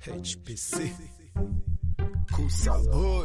HPC Kusa boy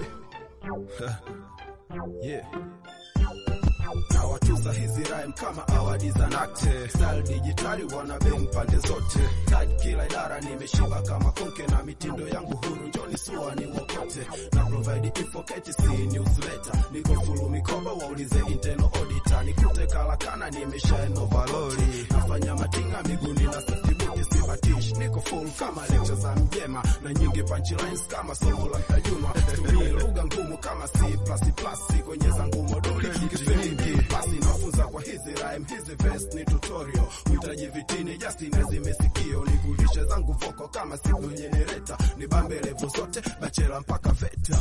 yeah. Na watuza hizi rhyme kama awadi za nakte, style digitali wana bang pande zote, tag kila idara nimeshiba kama konke, na mitindo yangu huru njoni suwa ni wakote, na provide info KTC newsletter, niko fulu mikoba waulize internal auditor, nikute kalakana nimeshaen overload, nafanya matinga miguni na sasibuti sibatish, niko full kama lecture za mjema, na nyingi punchlines kama somo la mtajunwa, tumii lugha ngumu kama C++, kwenye zangu moduli basi nafunza kwa hizi rhyme, hizi verse ni tutorial, utaji vitini just inazime sikio, nikulishe zangu voko kama siku generator, ni bambe level zote bachela mpaka veta.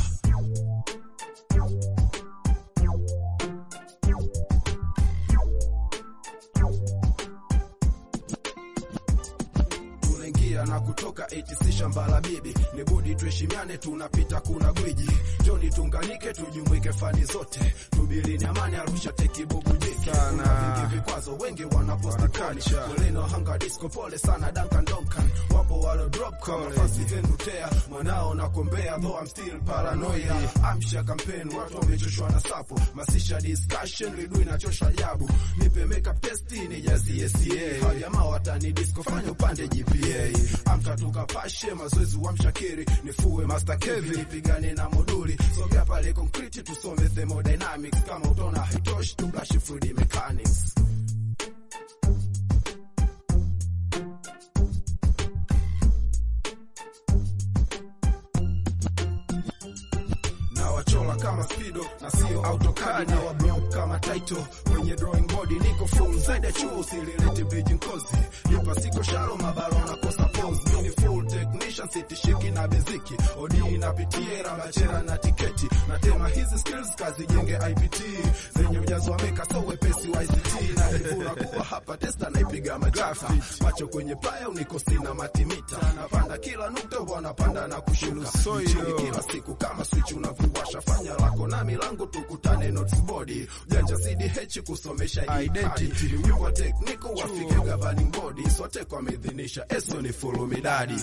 Na kutoka 80 shamba la bibi, ni budi tuheshimiane, tunapita kuna gwiji, Johnny tunganike tujumuike fani zote, tubili ni amani Arusha teki bubujike, na vingi vikwazo wengi wanaposta kani, Moleno hanga disco pole sana Duncan, wapo walo drop kama fasi vendutea, mwanao na kombea though I'm still paranoia, amsha campaign watu wamechoshwa na sapo, masisha discussion lidui na chosha jabu, nipe makeup testi ni jazi SCA, hao jamaa watani disco fanya upande GPA, amka tukapashe mazoezi wa mshakiri, nifue Master Kevin nipigane na moduli, sogea pale concrete tusome thermodynamics, kama utona haitoshi tukashi fluid mechanics. Kama Speedo na sio AutoCAD, na wablock kama title kwenye drawing board, niko full zaidi chuo sililete bridging course, nipa siko sharo mabaro na kosa pose, mini full technician sitishiki na beziki, odi na pitiera bachera na tiketi, na tema hizi skills kazi jenge IPT, zenye ujazo wa meka so wepesi wa ICT, na nifura kuwa hapa testa na ipiga majafa, macho kwenye playa uniko sina matimita, napanda kila nukta wanapanda na kushuka, chini kila siku kama switch unaviwasha, fanya lako na milango tukutane notes body, ujanja CDH kusomesha identity, wimbo technical wafike governing body, sote kwa midhinisha eso ni follow midadi.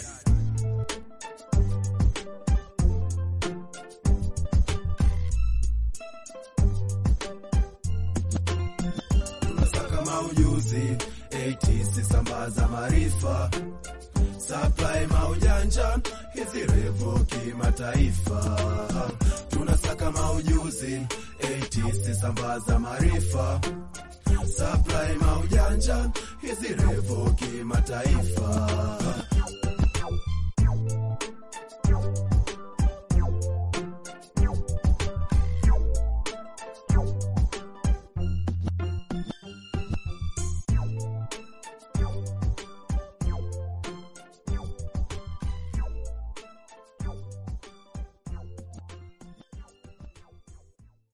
Tunasaka maujuzi 80 sambaza maarifa, supply maujanja hizi revo kimataifa, tunasaka maujuzi 80 sambaza maarifa, supply maujanja hizi revo kimataifa.